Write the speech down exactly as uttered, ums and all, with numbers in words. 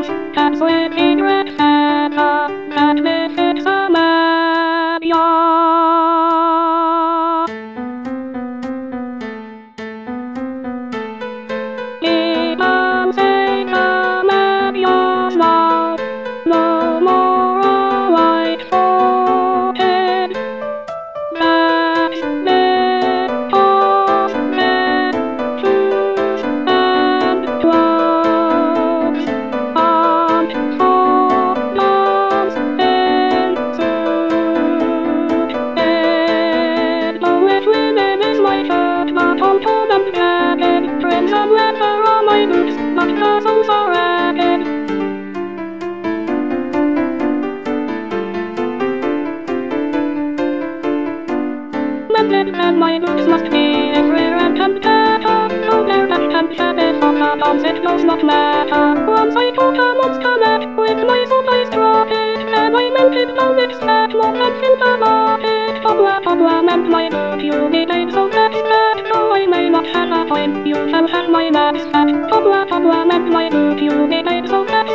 That's with secret Santa, that this is a Even Santa Maria's love, no more a white forehead. That little red shoes and gloves and someone's ensued. Oh, it women is my shirt, but on top and jacket, trims and leather on my boots, but tassels are ragged. Mended and my boots must be everywhere and tatter, so bare back and shabby soccer bombs, it does not matter. Once I took a monster nap with my supplies dropped, and I melted down its fat mob and filled the market. Tobla, tobla, mend my boot, you be paid so that that, though I may not have a coin, you shall have my knapsack. Tobla, tobla, mend my boot, you be paid so that